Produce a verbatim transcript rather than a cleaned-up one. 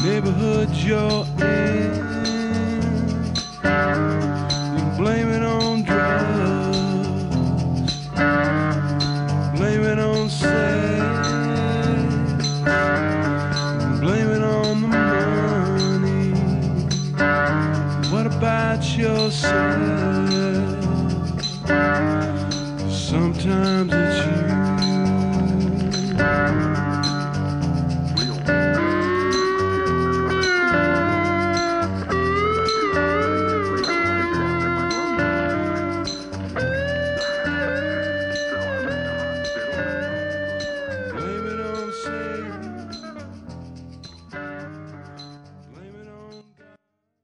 neighborhood you're in. You blame it on drugs, blame it on sex, blame it on the money. What about yourself? Sometimes it's you.